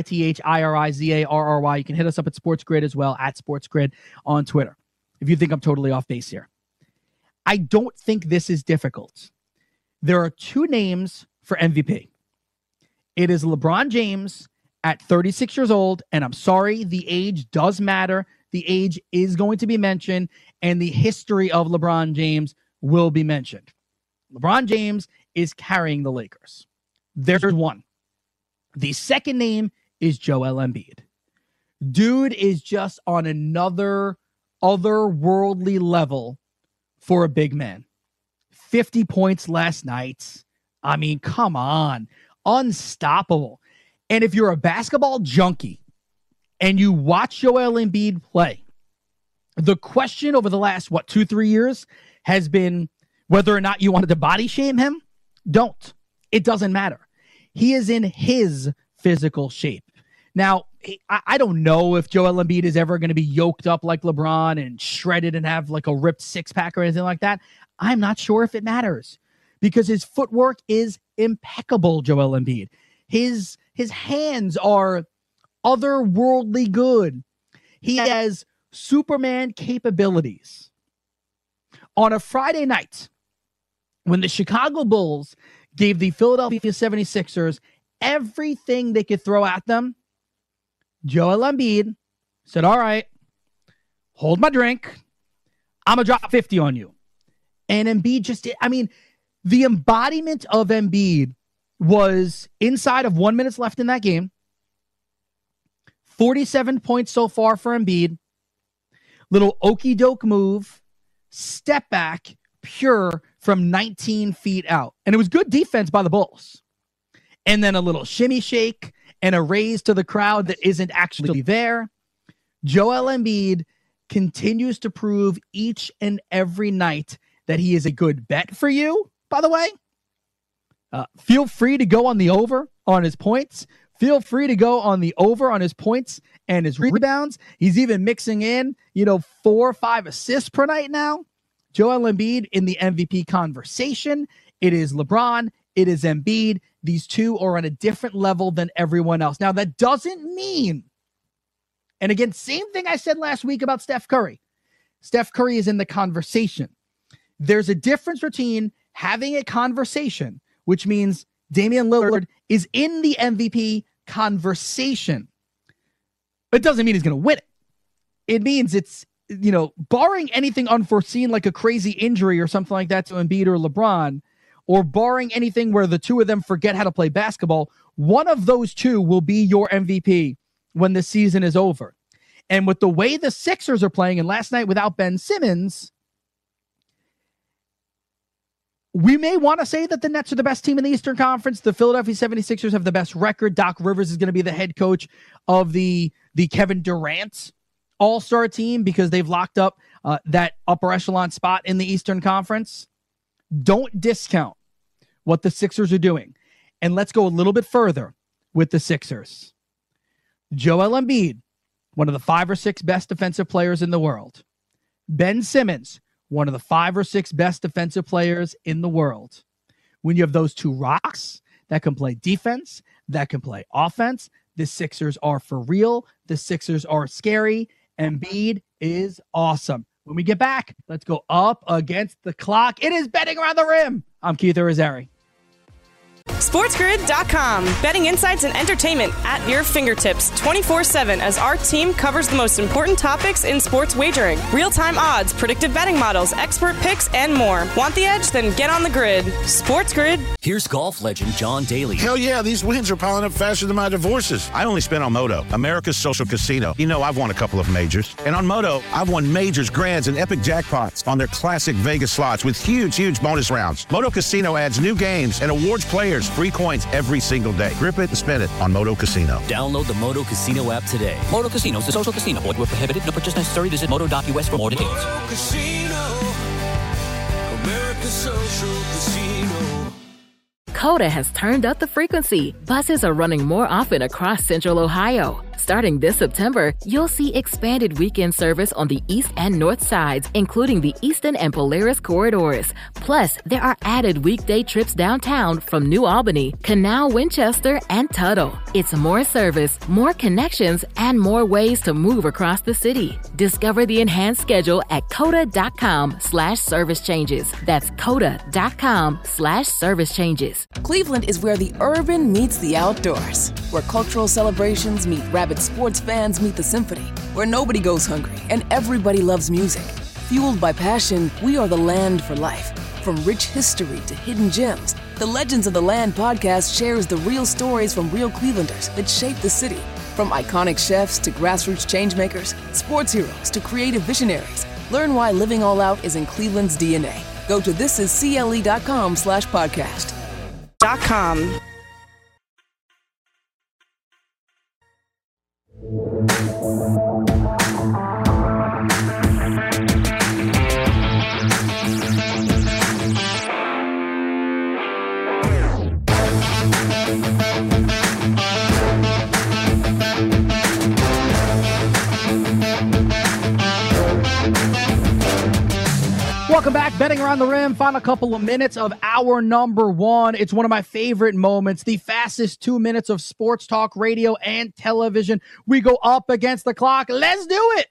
KeithIrizarry. You can hit us up at SportsGrid as well, at SportsGrid on Twitter, if you think I'm totally off base here. I don't think this is difficult. There are 2 names for MVP. It is LeBron James at 36 years old, and I'm sorry, the age does matter. The age is going to be mentioned, and the history of LeBron James will be mentioned. LeBron James is carrying the Lakers. There's one. The second name is Joel Embiid. Dude is just on another otherworldly level for a big man. 50 points last night. I mean, come on. Unstoppable. And if you're a basketball junkie and you watch Joel Embiid play, the question over the last, 2-3 years has been whether or not you wanted to body shame him. Don't. It doesn't matter. He is in his physical shape. Now, I don't know if Joel Embiid is ever going to be yoked up like LeBron and shredded and have like a ripped six-pack or anything like that. I'm not sure if it matters because his footwork is impeccable, Joel Embiid. His hands are otherworldly good. He has Superman capabilities. On a Friday night, when the Chicago Bulls gave the Philadelphia 76ers everything they could throw at them, Joel Embiid said, all right, hold my drink. I'm going to drop 50 on you. And Embiid just did. I mean, the embodiment of Embiid was inside of 1 minute left in that game. 47 points so far for Embiid. Little okey doke move, step back, pure from 19 feet out. And it was good defense by the Bulls. And then a little shimmy shake and a raise to the crowd that isn't actually there. Joel Embiid continues to prove each and every night that he is a good bet for you, by the way. Feel free to go on the over on his points. Feel free to go on the over on his points and his rebounds. He's even mixing in, 4 or 5 assists per night now. Joel Embiid in the MVP conversation. It is LeBron. It is Embiid. These two are on a different level than everyone else. Now, that doesn't mean, and again, same thing I said last week about Steph Curry. Steph Curry is in the conversation. There's a difference between having a conversation, which means Damian Lillard is in the MVP conversation. But it doesn't mean he's going to win it. It means it's, barring anything unforeseen like a crazy injury or something like that to Embiid or LeBron, or barring anything where the two of them forget how to play basketball, one of those two will be your MVP when the season is over. And with the way the Sixers are playing, and last night without Ben Simmons, we may want to say that the Nets are the best team in the Eastern Conference. The Philadelphia 76ers have the best record. Doc Rivers is going to be the head coach of the Kevin Durant all-star team because they've locked up that upper echelon spot in the Eastern Conference. Don't discount what the Sixers are doing. And let's go a little bit further with the Sixers. Joel Embiid, one of the 5 or 6 best defensive players in the world. Ben Simmons, one of the 5 or 6 best defensive players in the world. When you have those two rocks that can play defense, that can play offense, the Sixers are for real. The Sixers are scary. Embiid is awesome. When we get back, let's go up against the clock. It is Betting Around the Rim. I'm Keith Irizarry. SportsGrid.com. Betting insights and entertainment at your fingertips 24/7 as our team covers the most important topics in sports wagering. Real-time odds, predictive betting models, expert picks, and more. Want the edge? Then get on the grid. SportsGrid. Here's golf legend John Daly. Hell yeah, these wins are piling up faster than my divorces. I only spent on Moto, America's social casino. I've won a couple of majors. And on Moto, I've won majors, grands, and epic jackpots on their classic Vegas slots with huge bonus rounds. Moto Casino adds new games and awards players free coins every single day. Grip it and spin it on Moto Casino. Download the Moto Casino app today. Moto Casino is a social casino. Void where prohibited. No purchase necessary. Visit moto.us for more details. Moto Casino, America's social casino. Coda has turned up the frequency. Buses are running more often across Central Ohio. Starting this September, you'll see expanded weekend service on the east and north sides, including the Easton and Polaris corridors. Plus, there are added weekday trips downtown from New Albany, Canal, Winchester, and Tuttle. It's more service, more connections, and more ways to move across the city. Discover the enhanced schedule at coda.com/service changes. That's coda.com/service changes. Cleveland is where the urban meets the outdoors, where cultural celebrations meet rabid sports fans meet the symphony, where nobody goes hungry and everybody loves music. Fueled by passion, we are the land for life. From rich history to hidden gems, the Legends of the Land podcast shares the real stories from real Clevelanders that shape the city. From iconic chefs to grassroots changemakers, sports heroes to creative visionaries, learn why living all out is in Cleveland's DNA. Go to thisiscle.com/podcast. .com. Welcome back. Betting Around the Rim. Final couple of minutes of hour number 1. It's one of my favorite moments. The fastest 2 minutes of sports talk, radio, and television. We go up against the clock. Let's do it.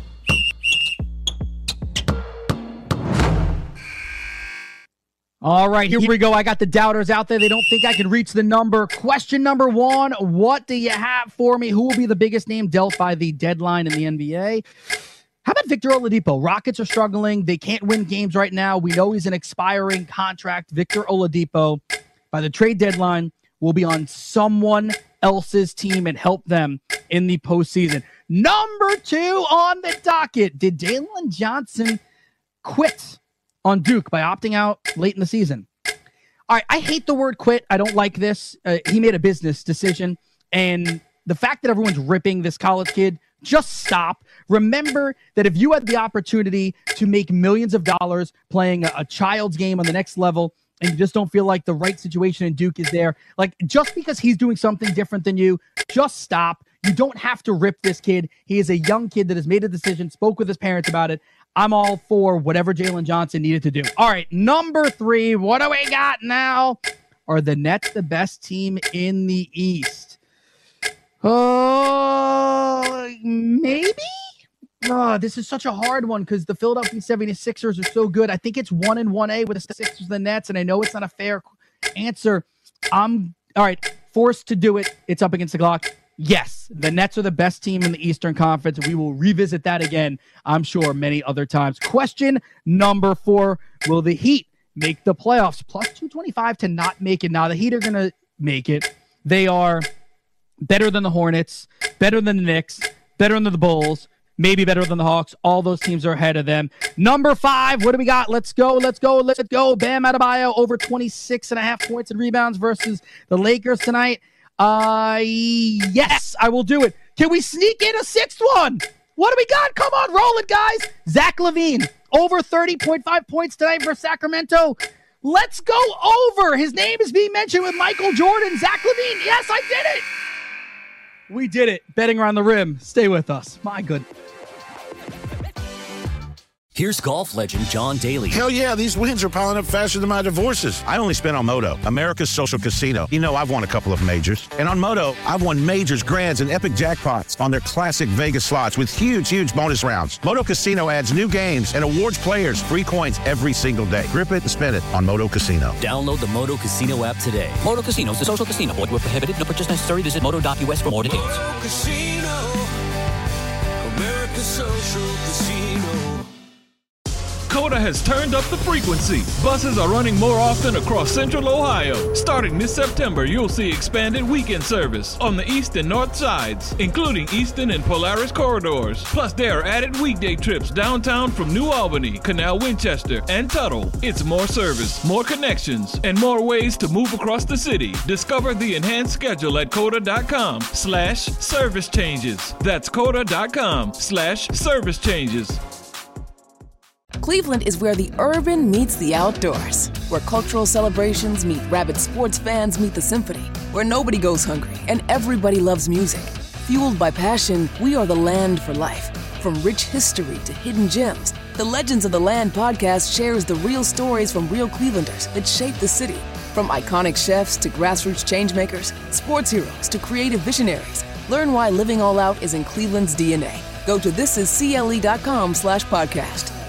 All right, here we go. I got the doubters out there. They don't think I can reach the number. Question number 1. What do you have for me? Who will be the biggest name dealt by the deadline in the NBA? How about Victor Oladipo? Rockets are struggling. They can't win games right now. We know he's an expiring contract. Victor Oladipo, by the trade deadline, will be on someone else's team and help them in the postseason. Number 2 on the docket. Did Jalen Johnson quit on Duke by opting out late in the season? All right, I hate the word quit. I don't like this. He made a business decision. And the fact that everyone's ripping this college kid, just stop. Remember that if you had the opportunity to make millions of dollars playing a child's game on the next level, and you just don't feel like the right situation in Duke is there, like just because he's doing something different than you, just stop. You don't have to rip this kid. He is a young kid that has made a decision, spoke with his parents about it. I'm all for whatever Jalen Johnson needed to do. All right, number 3. What do we got now? Are the Nets the best team in the East? Oh, maybe? Oh, this is such a hard one because the Philadelphia 76ers are so good. I think it's 1 and 1A with the Sixers and the Nets, and I know it's not a fair answer. All right, forced to do it. It's up against the clock. Yes, the Nets are the best team in the Eastern Conference. We will revisit that again, I'm sure, many other times. Question number 4, will the Heat make the playoffs? Plus 225 to not make it. Now, the Heat are going to make it. They are better than the Hornets, better than the Knicks, better than the Bulls, maybe better than the Hawks. All those teams are ahead of them. Number 5, what do we got? Let's go. Bam Adebayo over 26.5 points and rebounds versus the Lakers tonight. Yes, I will do it. Can we sneak in a 6th one? What do we got? Come on, roll it, guys. Zach LaVine, over 30.5 points tonight for Sacramento. Let's go over. His name is being mentioned with Michael Jordan. Zach LaVine. Yes, I did it. We did it. Betting around the rim. Stay with us. My goodness. Here's golf legend John Daly. Hell yeah, these wins are piling up faster than my divorces. I only spent on Moto, America's social casino. You know, I've won a couple of majors. And on Moto, I've won majors, grands, and epic jackpots on their classic Vegas slots with huge bonus rounds. Moto Casino adds new games and awards players free coins every single day. Grip it and spin it on Moto Casino. Download the Moto Casino app today. Moto Casino is a social casino. Void where prohibited. No purchase necessary. Visit moto.us for more details. Moto Casino, America's social casino. Coda has turned up the frequency. Buses are running more often across Central Ohio. Starting this September, you'll see expanded weekend service on the east and north sides, including Eastern and Polaris corridors. Plus, there are added weekday trips downtown from New Albany, Canal Winchester, and Tuttle. It's more service, more connections, and more ways to move across the city. Discover the enhanced schedule at coda.com/service changes. That's coda.com/service changes. Cleveland is where the urban meets the outdoors, where cultural celebrations meet rabid sports fans meet the symphony, where nobody goes hungry and everybody loves music. Fueled by passion, we are the land for life. From rich history to hidden gems, the Legends of the Land podcast shares the real stories from real Clevelanders that shape the city. From iconic chefs to grassroots changemakers, sports heroes to creative visionaries, learn why living all out is in Cleveland's DNA. Go to thisiscle.com/podcast.